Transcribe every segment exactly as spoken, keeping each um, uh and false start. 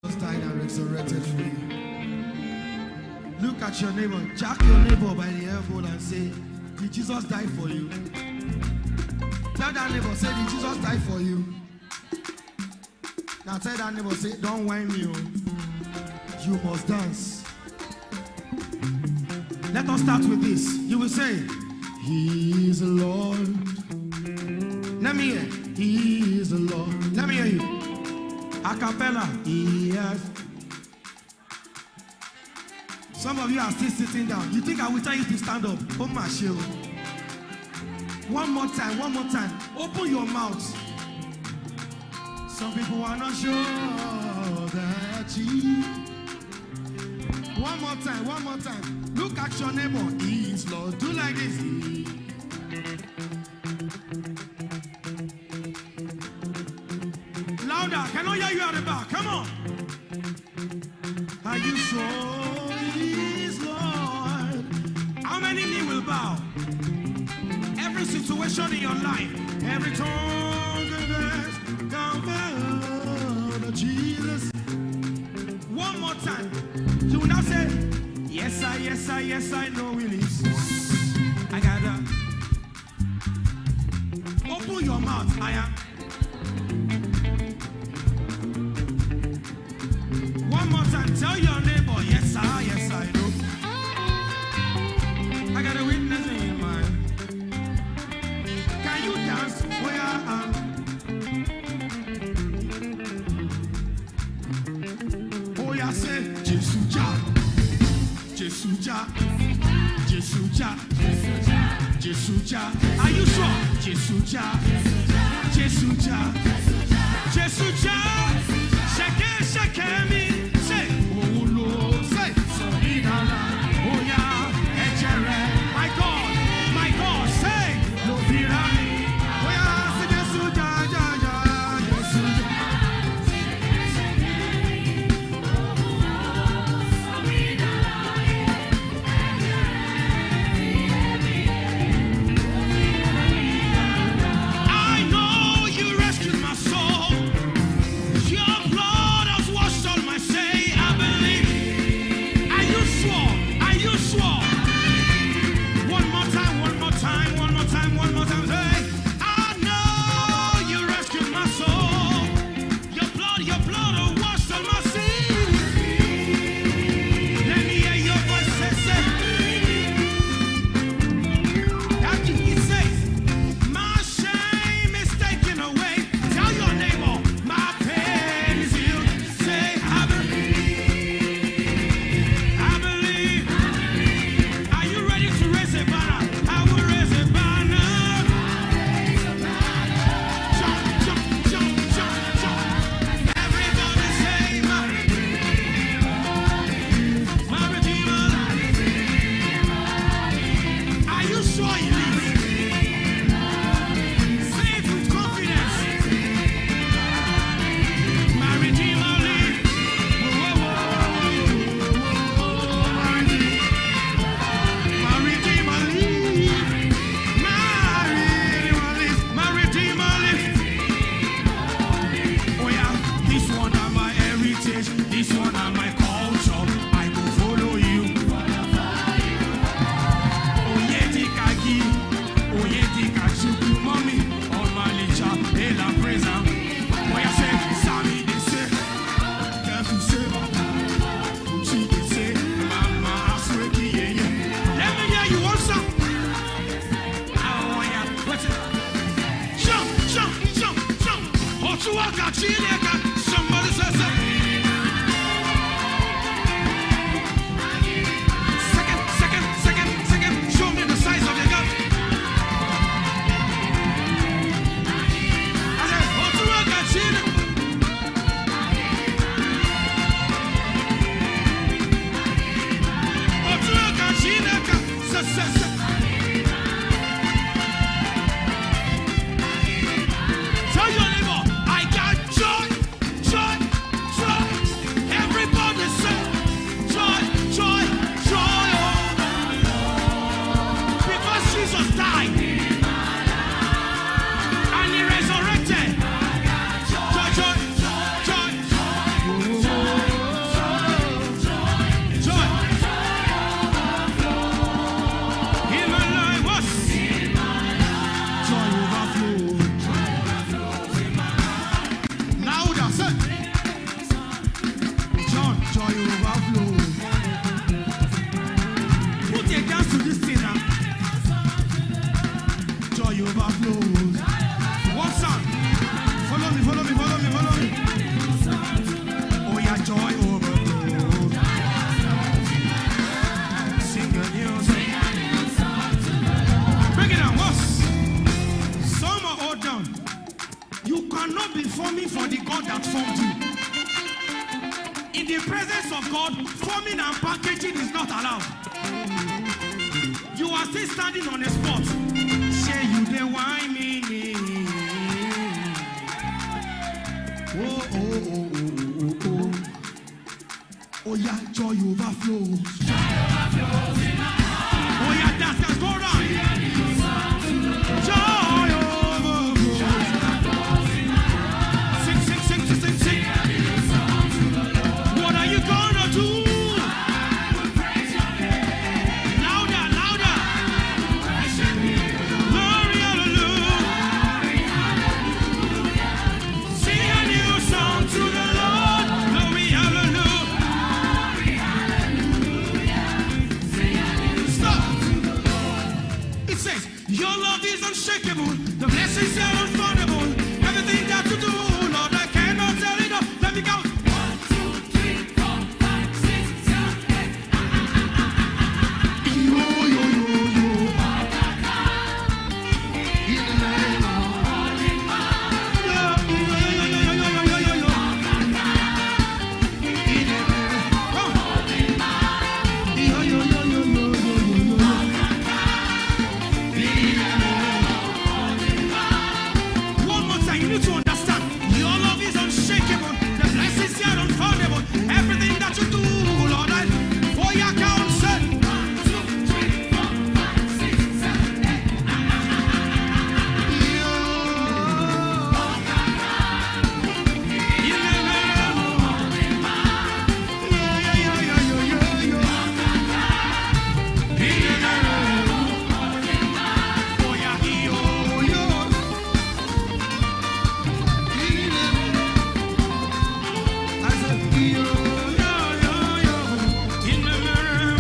died and resurrected for you. Look at your neighbor, jack your neighbor by the elbow and say, did Jesus die for you? Tell that neighbor, say, did Jesus die for you? Now tell that neighbor, say, don't whine me, you must dance. Let us start with this. You will say, He is the Lord. Let me hear. He is the Lord. Let me hear you. A cappella. He has. Some of you are still sitting down. You think I will tell you to stand up? Oh my shield. One more time, one more time. Open your mouth. Some people are not sure that he. One more time, one more time. Look at your neighbor. He is Lord. Do like this. Louder. Can I hear you at the back? Come on. Are you sure He is Lord? How many knee will bow? Every situation in your life, every tongue confess, confess Jesus. One more time. You will now say, yes, I, yes, I, yes, I know He lives. I gotta open your mouth. I am. One more time. Tell your neighbor, yes, I, yes, I know. I got a witness in your mind. Can you dance where I am? Oh, yeah, say, Jesuja. Jesuja, Jesuja, Jesuja. Are you sure? Jesuja, Jesuja, Jesuja. Shake, shake me. Say, oh Lord, say, Sabidala. Oh yeah, Ejere. My God, my God, say, no virami. Oh yeah, say Jesuja, Jesuja, somebody says In the presence of God, forming and packaging is not allowed. You are still standing on a spot. Say you the wine me. Oh, oh, oh, oh, oh, oh. Oh, yeah, joy overflows. Joy overflows in my heart. Oh, yeah, that's that's go round. Joy overflows. Sing, sing, sing, sing, sing, sing. What are you gonna do? Louder, louder. Glory, hallelujah. Sing a new song to the Lord. Glory, hallelujah. Stop. It says, your love is unshakable. The blessings are unfoundable. Everything that you do, Lord, I cannot tell it all. Let me go. One, two, three, four, five, six, seven, eight. Yo, yo, yo, yo. In the name of yo, yo, yo, yo, yo, yo, yo, yo, yo. In the name of yo, yo, yo, yo, yo, yo, yo, yo. One more time, you need to understand. Your love is unshakable. The blessings are unfoundable. Everything that you do, Lord, I for your counsel. One, two, three, four, five, six, seven, eight. Yo. In the name of yo, yo, yo, yo, yo, yo. In the name of oh, yeah, yo, yo. I said, yo, yo, yo, yo. In the mirror.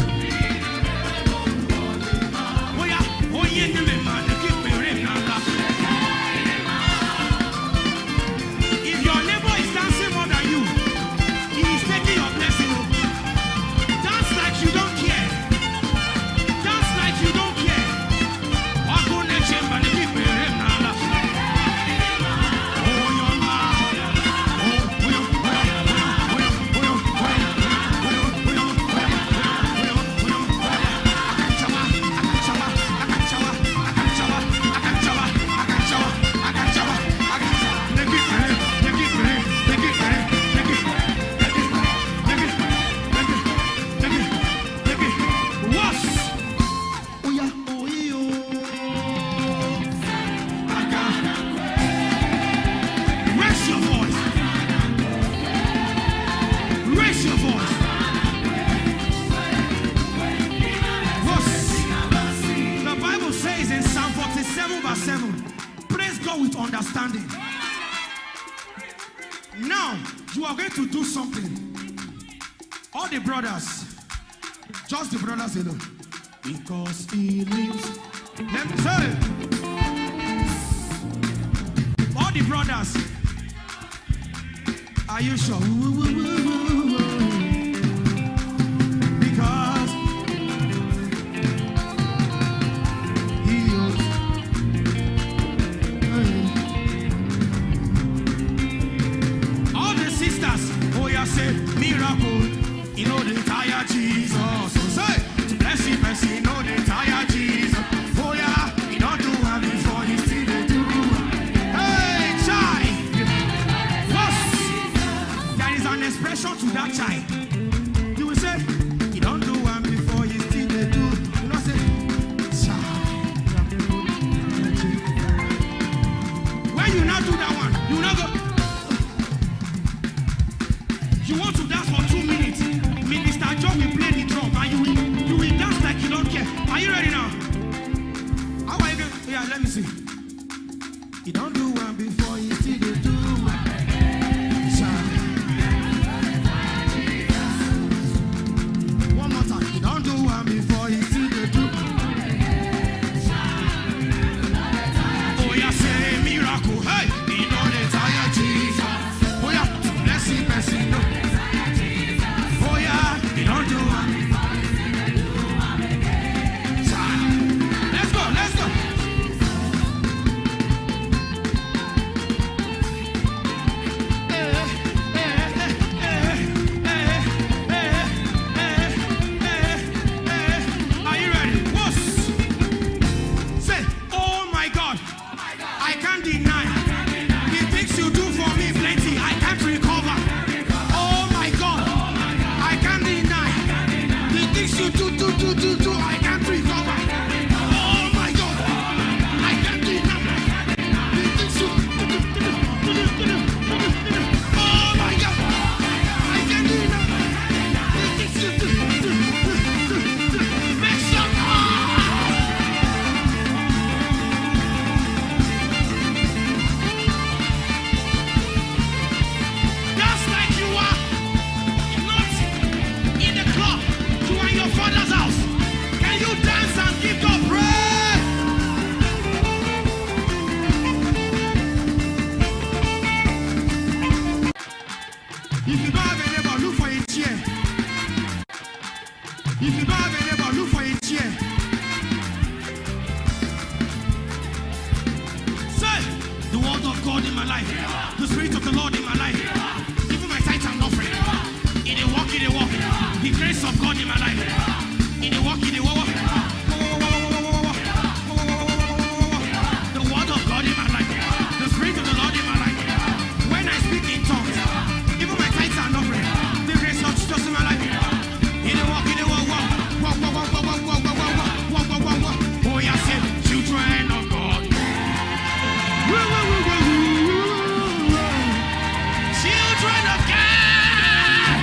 Oh, yeah, oh, yeah, in the mirror. Keep me ring now. If your neighbor is dancing more than you, he is taking your blessing. Dance like you don't care. Dance like you don't care. Walk on the chamber and keep me ring now. Oh, your man. Oh, oh, your Raise your voice. Raise your voice. Yes. The Bible says in Psalm forty-seven verse seven, praise God with understanding. Now, you are going to do something. All the brothers, just the brothers alone. Because he lives. Let me tell you. All the brothers. Are you sure? Because he is. All the sisters, oh yeah, say miracle. You know the entire Jesus. So say, to bless him, bless him, know the entire Jesus. Oh yeah, he don't do one before he still they do. Hey, child. What? There is an expression to that child. You will say, he don't do one before he still they do. You know, say, child. When you not do that one, you not go. You want to dance for two minutes. Minister John will play the drum and you will, you will dance like you don't care. Are you ready now? How are you doing? Yeah, let me see. You don't do one before you see the do one. One more time. You don't do one before you see the do. Oh yeah, say miracle. Hey, you know the entire Jesus. Oh yeah, bless him, bless him. No. Oh yeah, you don't do one. Let's go, let's go. do, do, do. I can't recover. Oh my God. I can't do it now. Oh my God. I can't do it now. Make some noise. Just like you are not in the club, you are in your father's house. Can you dance and give God praise? If you don't have a neighbor, look for a chair. If you don't have a neighbor, look for a chair. Say, the word of God in my life, the Spirit of the Lord in my life, even my tithes and offering, in the walk, in the walk, the grace of God in my life, in the walk, in the walk, the word of God in my life, the Spirit of the Lord in my life. When I speak in tongues, even my tithes and offering, the grace of Jesus in my life, in the walk, in the walk, walk, walk, walk, walk, walk, walk, walk, walk, walk, walk, walk, walk, walk. Oh, yeah, say, children of God. Woo, woo, woo, woo, woo, woo. Children of God.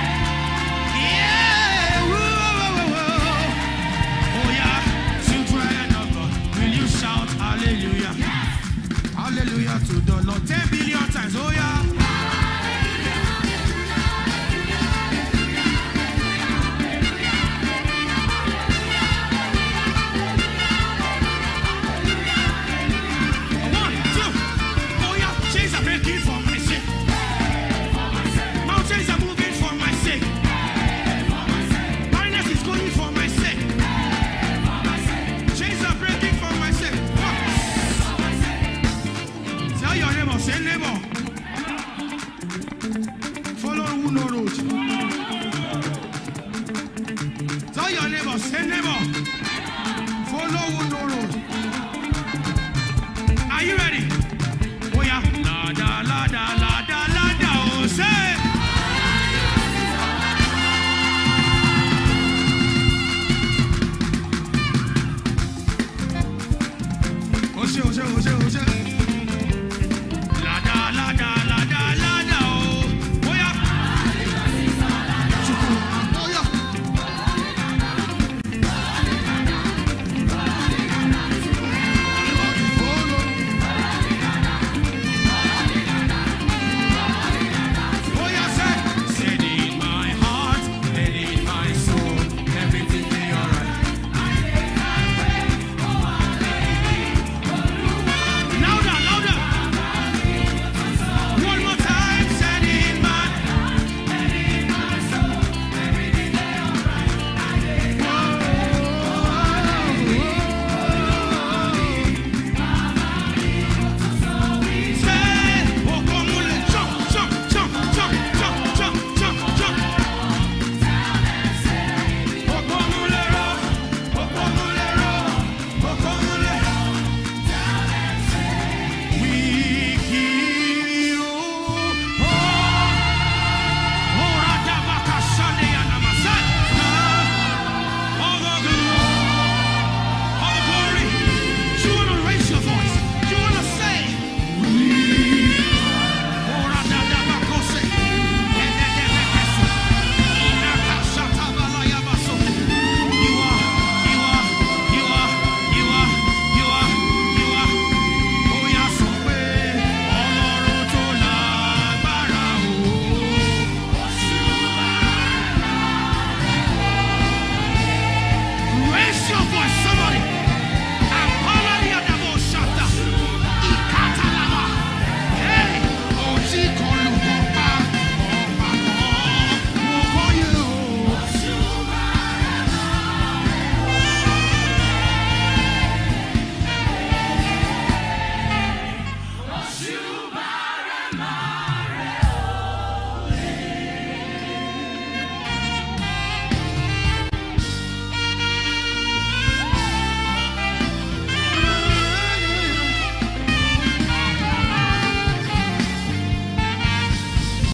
Yeah. Woo, woo, woo, woo. Oh, yeah, children of God. Will you shout hallelujah? Hallelujah to the Lord. Ten billion times. Oh, yeah. One, two. Oh, yeah. Chains are breaking for my sake. Mountains are moving for my sake. Barrenness is going for my sake. Chains are breaking for my sake. One. Tell your neighbor, say neighbor. Follow who no road. Tell your neighbor, say neighbor.